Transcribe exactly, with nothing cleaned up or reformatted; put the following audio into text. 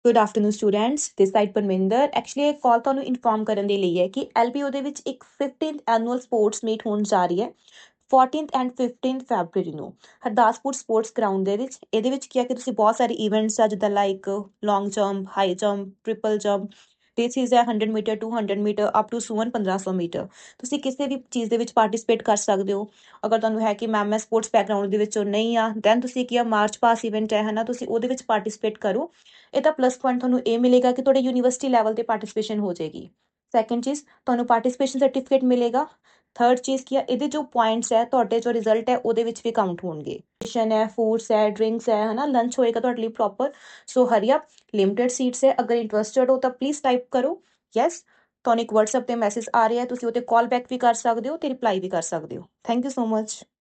Good afternoon students, this side Parminder. Actually ਇਹ call ਤੁਹਾਨੂੰ inform ਕਰਨ ਦੇ ਲਈ ਹੈ ਕਿ ਐਲ ਪੀ ਓ ਦੇ ਵਿੱਚ ਇੱਕ ਫਿਫਟੀਨਥ ਐਨੂਅਲ ਸਪੋਰਟਸ ਮੀਟ ਹੋਣ ਜਾ ਰਹੀ ਹੈ ਫੋਰਟੀਨਥ ਐਂਡ ਫਿਫਟੀਨਥ ਫੈਬਰਰੀ ਨੂੰ ਹਰਦਾਸਪੁਰ ਸਪੋਰਟਸ ਗਰਾਊਂਡ ਦੇ ਵਿੱਚ। ਇਹਦੇ ਵਿੱਚ ਕੀ ਹੈ ਕਿ ਤੁਸੀਂ ਬਹੁਤ ਸਾਰੇ ਇਵੈਂਟਸ ਆ, ਜਿੱਦਾਂ like long jump, high jump, triple jump, ਤੇ ਚੀਜ਼ ਹੈ hundred metre, two hundred metre, up to ਸੂਵਨ ਪੰਦਰਾਂ ਸੌ ਮੀਟਰ। ਤੁਸੀਂ ਕਿਸੇ ਵੀ ਚੀਜ਼ ਦੇ ਵਿੱਚ ਪਾਰਟੀਸਪੇਟ ਕਰ ਸਕਦੇ ਹੋ। ਅਗਰ ਤੁਹਾਨੂੰ ਹੈ ਕਿ ਮੈਮ ਮੈਂ ਸਪੋਰਟਸ ਬੈਕਗਰਾਊਂਡ ਦੇ ਵਿੱਚੋਂ ਨਹੀਂ ਆ, ਦੈਨ ਤੁਸੀਂ ਕੀ ਆ ਮਾਰਚ ਪਾਸ ਇਵੈਂਟ ਹੈ ਨਾ, ਤੁਸੀਂ ਉਹਦੇ ਵਿੱਚ ਪਾਰਟੀਸਪੇਟ ਕਰੋ। ਇਹਦਾ ਪਲੱਸ ਪੁਆਇੰਟ ਤੁਹਾਨੂੰ ਇਹ ਮਿਲੇਗਾ ਕਿ ਤੁਹਾਡੇ ਯੂਨੀਵਰਸਿਟੀ ਲੈਵਲ ਤੇ ਪਾਰਟੀਸਪੇਸ਼ਨ ਹੋ ਜਾਏਗੀ। ਸੈਕੰਡ ਚੀਜ਼, ਤੁਹਾਨੂੰ ਪਾਰਟੀਸਪੇਸ਼ਨ ਸਰਟੀਫਿਕੇਟ ਮਿਲੇਗਾ। ਥਰਡ ਚੀਜ਼ ਕੀ ਆ, ਇਹਦੇ ਜੋ ਪੁਆਇੰਟਸ ਹੈ, ਤੁਹਾਡੇ ਜੋ ਰਿਜ਼ਲਟ ਹੈ ਉਹਦੇ ਵਿੱਚ ਵੀ ਕਾਊਂਟ ਹੋਣਗੇ। ਹੈ, ਫੂਡਸ ਹੈ, ਡਰਿੰਕਸ ਹੈ, ਹੈ ਨਾ, ਲੰਚ ਹੋਏਗਾ ਤੁਹਾਡੇ ਲਈ proper. So hurry up, limited seats ਹੈ। ਅਗਰ ਇੰਟਰਸਟਡ ਹੋ ਤਾਂ ਪਲੀਜ਼ ਟਾਈਪ ਕਰੋ ਯੈਸ। ਤੁਹਾਨੂੰ ਇੱਕ ਵਟਸਐਪ ਤੇ ਮੈਸੇਜ ਆ ਰਿਹਾ ਹੈ, ਤੁਸੀਂ ਉਹਤੇ ਕਾਲ ਬੈਕ ਵੀ ਕਰ ਸਕਦੇ ਹੋ ਤੇ ਰਿਪਲਾਈ ਵੀ ਕਰ ਸਕਦੇ ਹੋ। Thank you so much.